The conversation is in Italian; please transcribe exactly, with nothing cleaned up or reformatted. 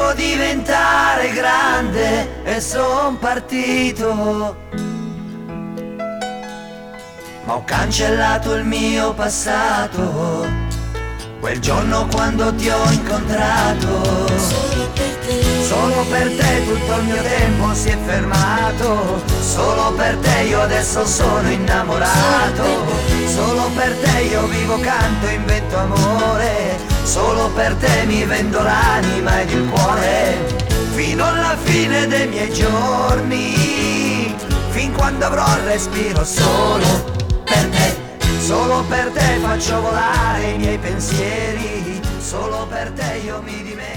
volevo diventare grande e son partito, ma ho cancellato il mio passato quel giorno quando ti ho incontrato. Solo per te, Solo per te tutto il mio tempo si è fermato. Solo per te io adesso sono innamorato. Solo per te io vivo, canto, invento amore. Solo per te mi vendo l'anima ed il cuore, fino alla fine dei miei giorni, fin quando avrò il respiro. Solo per te, solo per te faccio volare i miei pensieri. Solo per te io mi dimentico.